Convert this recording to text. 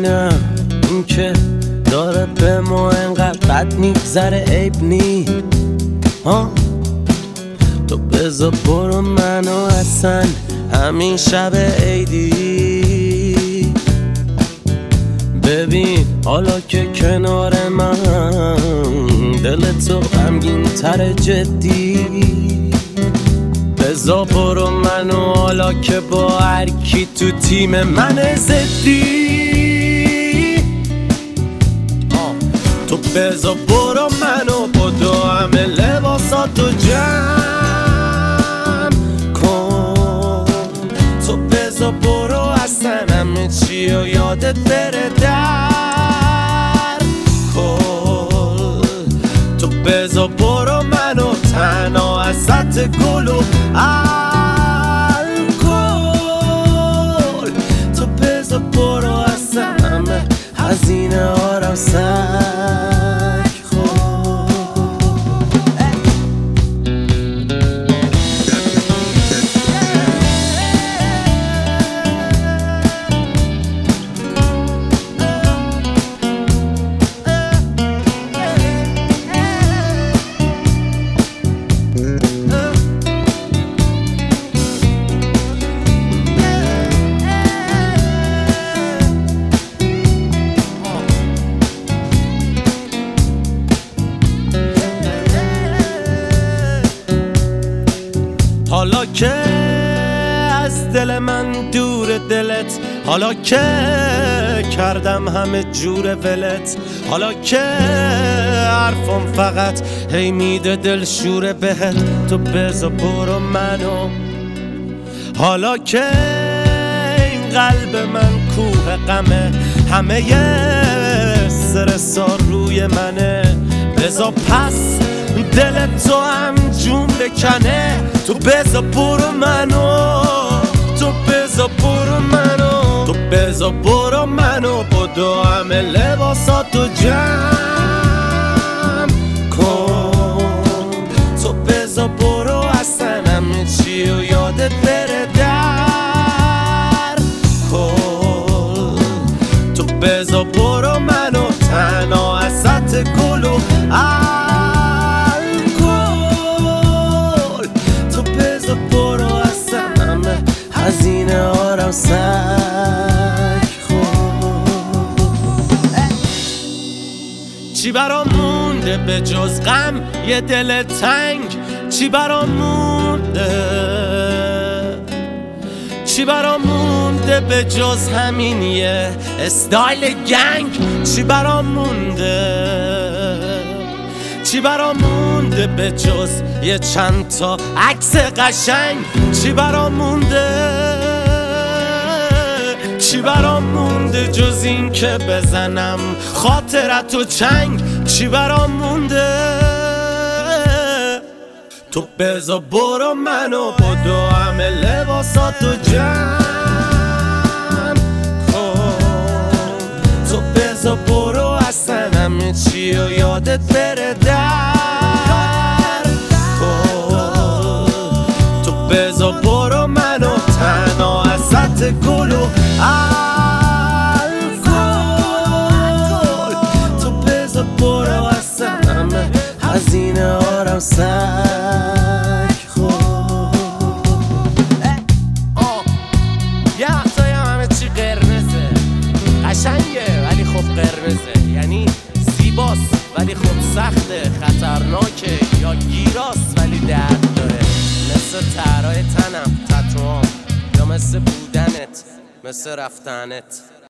ببینم این که داره به ما انقدر بد میگذره عیب نی تو بذار برو منو اصلا همین شب عیدی ببین حالا که کنار من دل تو غمگین تر جدی بذار برو منو حالا که با هر کی تو تیم من زدی تو بذار برو منو بدو همه لباساتو جمع کن تو بذار برو اصلا همه چی و یادت بره در کل تو بذار برو منو تنها ازت گل و الکل تو بذار برو اصلا همه هزینه ها رو حالا که از دل من دور دلت حالا که کردم همه جور ولت حالا که حرفم فقط هی میده دل شوره بهت تو بذار برو منو حالا که این قلب من کوه غمه همه استرسا روی منه بذار پس دل تو هم جون بکنه تو بذار برو منو تو بذار برو منو تو بذار برو منو بدو همه لباساتو جمع کن تو بذار برو اصلا همه چی و یادت بره در کن تو بذار برو منو تنها ازت گل و هزینه ها رو سک خود چی برام مونده به جز غم یه دل تنگ چی برام مونده چی برام مونده به جز همین یه استایل گنگ چی برام مونده چی برام مونده به جز یه چند تا عکس قشنگ چی برام مونده چی برام مونده جز این که بزنم خاطرتو چنگ چی برام مونده تو بذار برو منو بدو همه لباساتو جمع کن تو بذار برو اصلا همه چی و یادت بره در کن تو بذار برو منو تنها ازت گل و الکل تو بذار برو اصلا همه هزینه ها رو سک خود یه وقتایی همه چی قرمزه قشنگه ولی خب قرمزه یعنی زیباست ولی خب سخته خطرناکه یا گیراست ولی درد داره مثل طرای تنم تتوام یا مثل بودنت مثل رفتنت